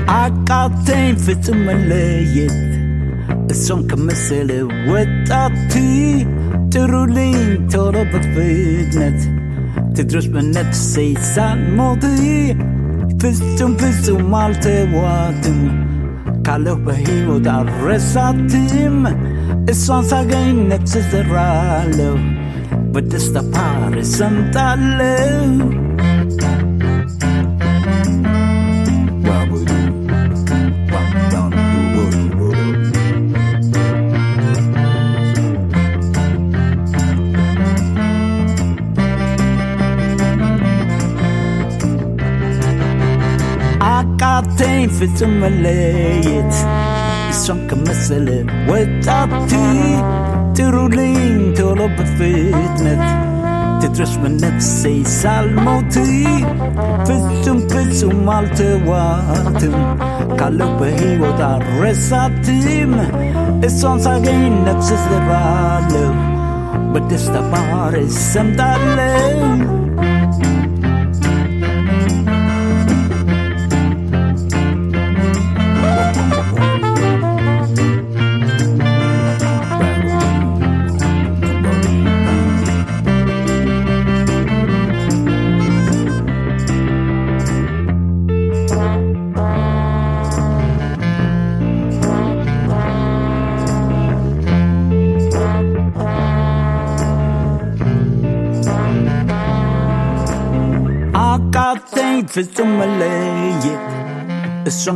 አቃተኝ ፍጹም መለየት እሷን ከመሰለ ወጣት ጥሩልኝ ቶሎ በፍጥነት ትድረስ በነፍሴ ሳልሞት ፍጹም አልተዋትም ካለሁ በሕይወት አልረሳትም እሷን ሳገኝ ነፍስ ዘራለሁ በደስታ ፓርስ ሰምጣለሁ አቃተኝ ፍጹም መለየት እሷን ከመሰለ ወጣት ጥሩልኝ ቶሎ በፍጥነት ትድረስ በነፍሴ ሳልሞት ፍጹም አልተዋትም ካለሁ በሕይወት አልረሳትም እሷን ሳገኝ ነፍስ ዘራለሁ በደስታ ፓርስ ሰምጣለሁ አቃተኝ ፍጹም መለየት እሷን